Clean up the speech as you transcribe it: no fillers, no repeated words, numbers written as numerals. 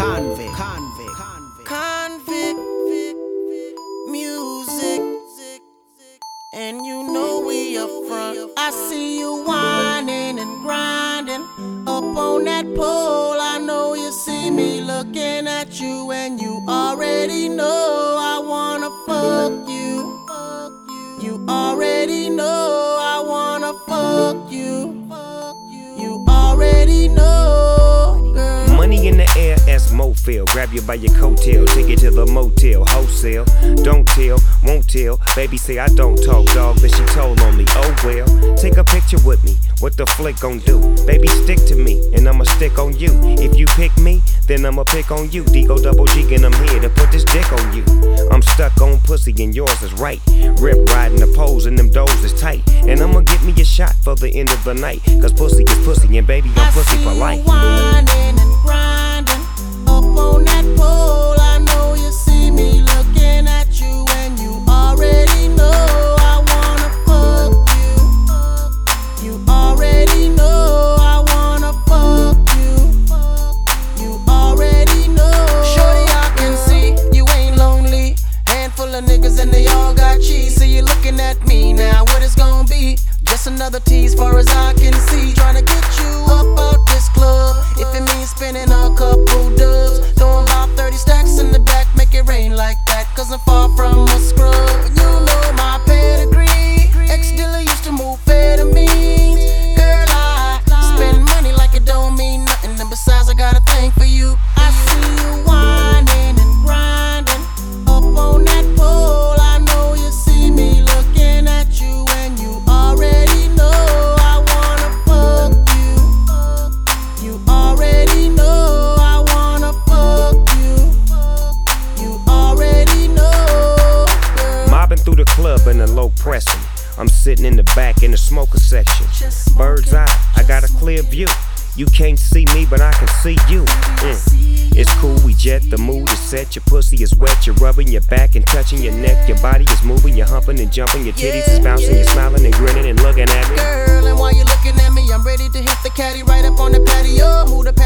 Convict music, and you know we up front. I see you whining and grinding up on that pole. I know you see me looking at you, and you already know I wanna fuck you. You already know I wanna fuck you. You already know, girl. Money in the air as Mofil. Grab you by your coattail, take you to the motel, wholesale. Don't tell, won't tell. Baby say I don't talk, dog, then she told on me. Oh well, take a picture with me. What the flick gon' do? Baby, stick to me, and I'ma stick on you. If you pick me, then I'ma pick on you. D-O double G, and I'm here to put this dick on you. I'm stuck on pussy, and yours is right. Rip riding the poles, and them doors is tight. And I'ma get me a shot for the end of the night. Cause pussy is pussy, and baby, I'm pussy for life. I see you whining and grinding up on that pole. I know you see me looking at you, and you already know I wanna fuck you. You already know I wanna fuck you. You already know. Shorty, I can see you ain't lonely. Handful of niggas and they all got cheese. So you looking at me now, what it's gonna be? Just another tease far as I can see. Trying to get you up out this club. If it means spending a couple dubs, throwing about 30 stacks in the back, make it rain like that. Cause I'm far from a scrub. And you know my pedigree. Ex-dealer used to move amphetamines. Girl, I spend money like it don't mean nothing. And besides, I got a thing for you. I see you whining and grinding up on that pole. I know you see me looking at you, and you already know I wanna fuck you. You already know I wanna fuck you. You already know, girl. Mobbing through the club in a low pressing. I'm sitting in the back in the smoker section. Bird's eye, I got a clear view. You can't see me, but I can see you. It's cool, we jet, the mood is set. Your pussy is wet, you're rubbing your back and touching your neck. Your body is moving, you're humping and jumping. Your titties is bouncing, you're smiling and grinning and looking at me. Girl, and while you're looking at me, I'm ready to hit the caddy right up on the patio. Move the